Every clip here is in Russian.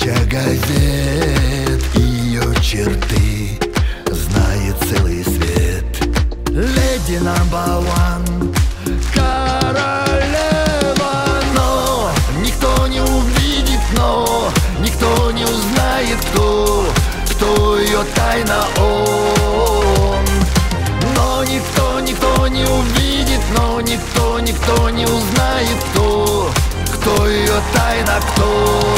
Тысяча газет, ее черты знает целый свет. Леди number one, королева. Но никто не увидит, но никто не узнает, кто ее тайна он. Но никто не увидит, но никто не узнает, кто ее тайна, кто.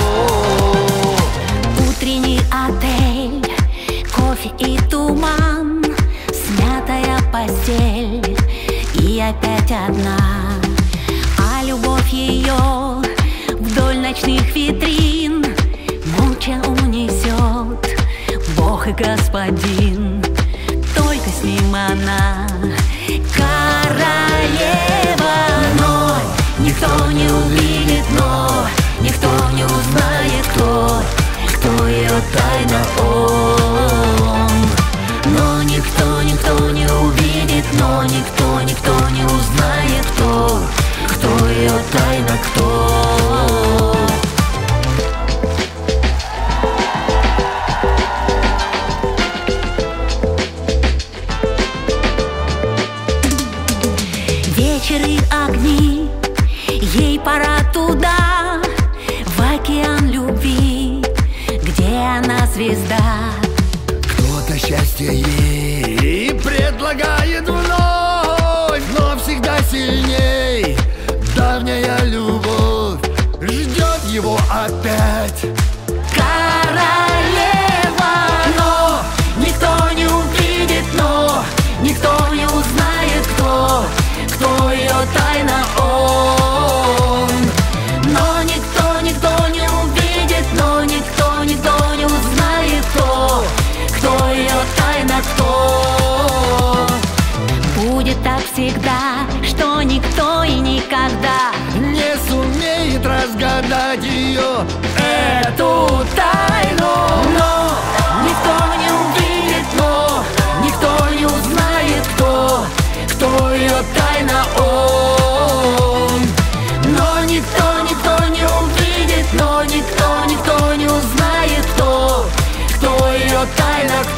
Утренний отель, кофе и туман, смятая постель и опять одна. А любовь ее вдоль ночных витрин молча унесет Бог и Господин. Только с ним она королева. Но никто не увидит, но никто не узнает, кто ее тайна он. Но никто не увидит, но никто не узнает, кто ее тайна, кто. Вечер и огни, ей пора туда, в океан любви, где она звезда. Кто-то счастье ей предлагает вновь, но всегда сильней давняя любовь ждет его опять. Королева, но никто не увидит, но никто не узнает, кто ее тайна он. Но никто не увидит, но никто не узнает, кто ее тайна, кто. Будет так всегда, что никто и никогда Не сумеет разгадать ее, эту тайну. но никто не увидит, но никто не узнает, кто ее тайна он. Но никто не увидит, но никто не узнает, кто ее тайна,